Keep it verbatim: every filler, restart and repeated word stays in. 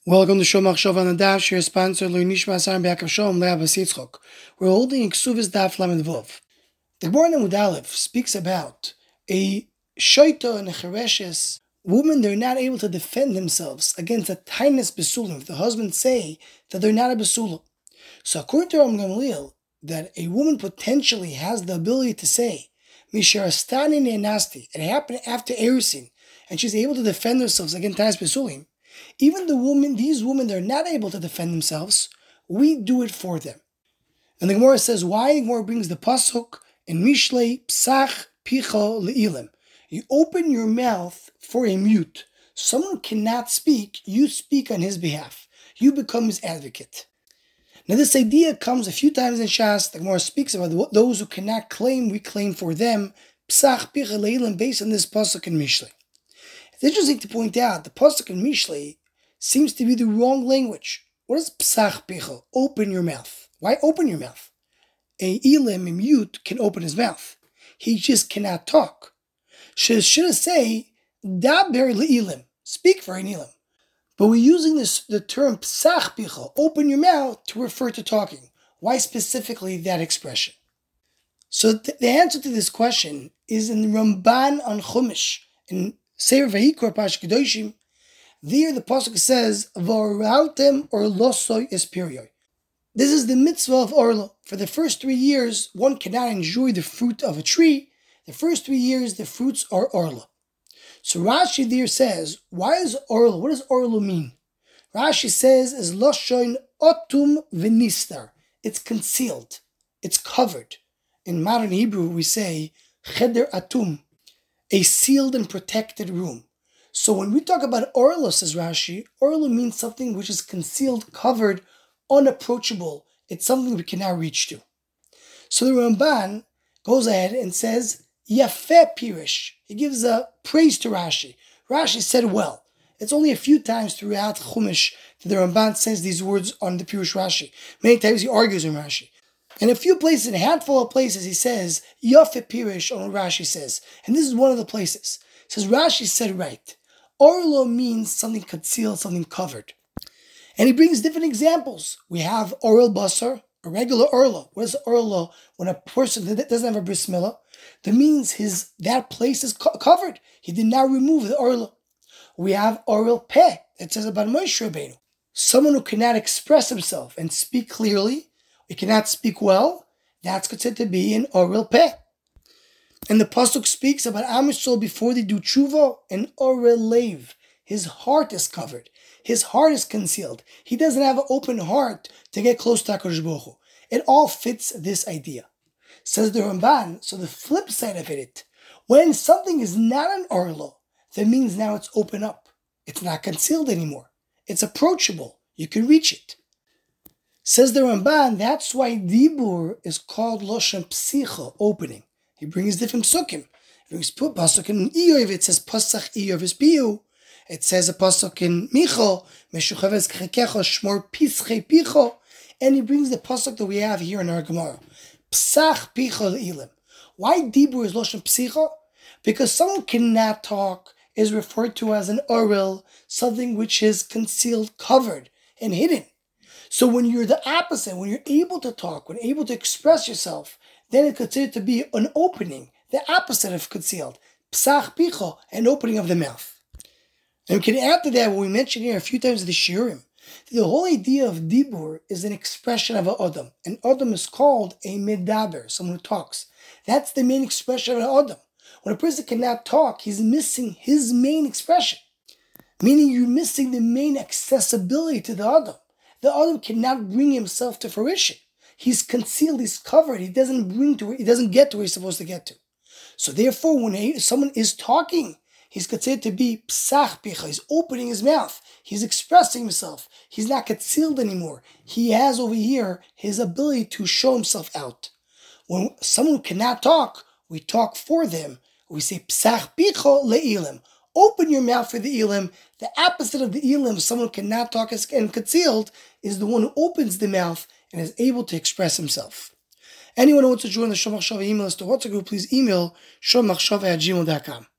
Welcome to Shom Achshav on the Daf. Your sponsor, Leinish Masar Be'akav Shalom Leah Basitzchok. We're holding Ksuvas Daf Lamed Vov. The Gemara in Amud Aleph speaks about a shoita and a chereshes women. They're not able to defend themselves against a tainus besulim. If the husbands say that they're not a besulim, so according to Ram Gamliel, that a woman potentially has the ability to say Misharastani Ne'nasti. It happened after Erusin, and she's able to defend herself against tainus besulim. Even the women, these women, they're not able to defend themselves. We do it for them. And the Gemara says, why? The Gemara brings the pasuk in Mishlei Psach Picho Le'ilim. You open your mouth for a mute. Someone cannot speak, you speak on his behalf. You become his advocate. Now this idea comes a few times in Shas. The Gemara speaks about those who cannot claim, we claim for them. Psach Picho Le'ilim, based on this pasuk in Mishlei. It's interesting to point out the pasuk in Mishlei seems to be the wrong language. What is psach picho? Open your mouth. Why open your mouth? A ilim, a mute, can open his mouth. He just cannot talk. Should should say daber le'ilim, speak for an ilim. But we're using this the term psach picho, open your mouth, to refer to talking. Why specifically that expression? So th- the answer to this question is in the Ramban on Chumash in Sefer Vayikra Parshat Kedoshim. There the pasuk says, "V'oraltem orlosoi espirioi." This is the mitzvah of orla. For the first three years, one cannot enjoy the fruit of a tree. The first three years, the fruits are orla. So Rashi there says, why is orla? What does orla mean? Rashi says, "Is loshoin otum v'nistar." It's concealed. It's covered. In modern Hebrew, we say cheder atum, a sealed and protected room. So when we talk about orla, says Rashi, orla means something which is concealed, covered, unapproachable. It's something we cannot reach to. So the Ramban goes ahead and says, Yafeh Pirish. He gives a praise to Rashi. Rashi said, well, it's only a few times throughout Chumash that the Ramban says these words on the Pirish Rashi. Many times he argues in Rashi. In a few places, in a handful of places, he says, Yafeh Pirish on what Rashi says. And this is one of the places. It says, Rashi said right. Orlo means something concealed, something covered. And he brings different examples. We have oral basar, a regular orlo. What is orlo? When a person that doesn't have a bris milah, that means his that place is co- covered. He did not remove the orlo. We have oral peh. It says about Moshe Rabbeinu. Someone who cannot express himself and speak clearly, he cannot speak well, that's considered to be an oral peh. And the pasuk speaks about Am Yisrael before they do tshuva, and orel leiv. His heart is covered. His heart is concealed. He doesn't have an open heart to get close to HaKadosh Baruch Hu. It all fits this idea. Says the Ramban, so the flip side of it, when something is not an orlo, that means now it's open up. It's not concealed anymore. It's approachable. You can reach it. Says the Ramban, that's why dibur is called loshen psicha, opening. He brings different psukim. He brings pasuk in Iyov. It says pasach Iyov is piu. It says a pasuk in Micho, meshuchaves chekecho shmor pische picho. And he brings the pasuk that we have here in our Gemara, psach picho le'ilim. Why dibur is loshen psicha? Because someone cannot talk is referred to as an orel, something which is concealed, covered, and hidden. So when you're the opposite, when you're able to talk, when able to express yourself, then it's considered to be an opening, the opposite of concealed. Psach picho, an opening of the mouth. And we can add to that what we mentioned here a few times in the shiurim. The whole idea of dibur is an expression of an adam. An adam is called a medaber, someone who talks. That's the main expression of an adam. When a person cannot talk, he's missing his main expression. Meaning you're missing the main accessibility to the adam. The adam cannot bring himself to fruition. He's concealed, he's covered, he doesn't bring to he doesn't get to where he's supposed to get to. So therefore, when he, someone is talking, he's considered to be psach picha, he's opening his mouth, he's expressing himself, he's not concealed anymore. He has over here his ability to show himself out. When someone who cannot talk, we talk for them. We say psach picho le'ilim. Open your mouth for the ilim. The opposite of the ilim, someone who cannot talk and concealed, is the one who opens the mouth and is able to express himself. Anyone who wants to join the Shom Achshav email list or WhatsApp group, please email shom achshav at gmail dot com.